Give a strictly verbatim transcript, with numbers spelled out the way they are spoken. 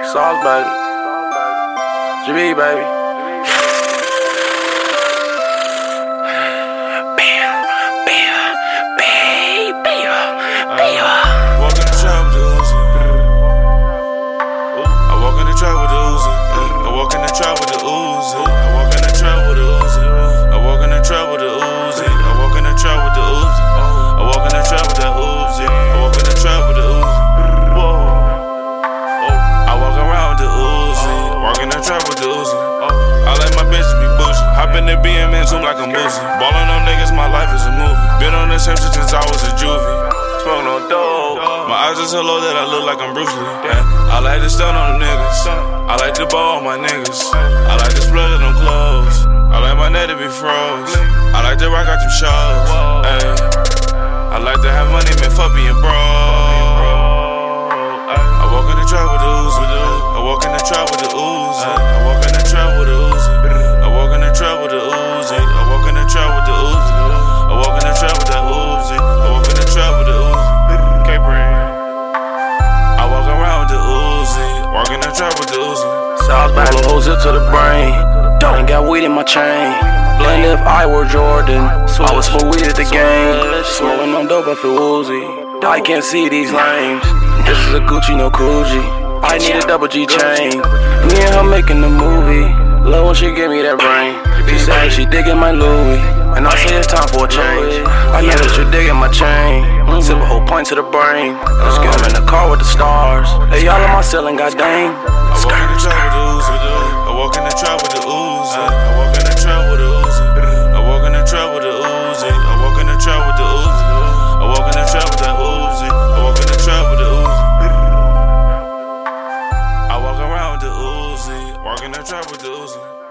Sauce, baby. G B, baby. Walk in the trap with the Uzi. I walk in the trap with the Uzi. I walk in the trap with the Uzi. I walk in the trap with the Uzi. I walk in the trap with the Uzi. I walk in the trap with the Uzi. I walk in the trap with that Uzi. I walk in the trap with the Uzi. I walk around with the Uzi. Walk in the trap with the Uzi. I let my bitches be bougie. Hop in the B M and zoom like I'm boozy. Ballin' on niggas, my life is a movie. Been on this shit since I was a juvie. Smoke no dope. My eyes are so low that I look like I'm Bruce Lee. Yeah. I like to stun on them niggas. I like to ball on my niggas. I like to splurge on them clothes. I like my net to be froze. I like to rock out them shows. Ay. I like to have money, man, fuck being broke. I walk in the trap with the Uzi. I walk in the trap with the Uzi. I walk in the trap with the Uzi. I walk in the trap with the Uzi. I walk in the trap with the Uzi. I walk in the trap with that Uzi. I walk in the trap with the Uzi. I walk around with the Uzi. Walk in the trap with the Uzi. Sauce, baby. Uzi to the brain. Ain't got weed in my chain. Blend if I were Jordan. I was smoke weed at the game. Smoking on dope, I feel woozy. I can't see these lanes. This is a Gucci, no Coogee. I need a double G chain. Me and her making the movie. Love when she give me that brain. She say she digging my Louis, and I say it's time for a change. I know that you digging my chain. Sip a whole pint to the brain. Let's get in the car with the stars. Hey, y'all in my ceiling, goddamn. I walk in the trap with the Uzi. I walk in the trap with the Uzi. I walk in the trap with the Uzi. I walk in the trap with the Uzi. I walk in the trap with the Uzi. I walk in the trap with that Uzi. I walk in the trap with the Uzi. I walk around with the Uzi. Walk in the trap with the Uzi.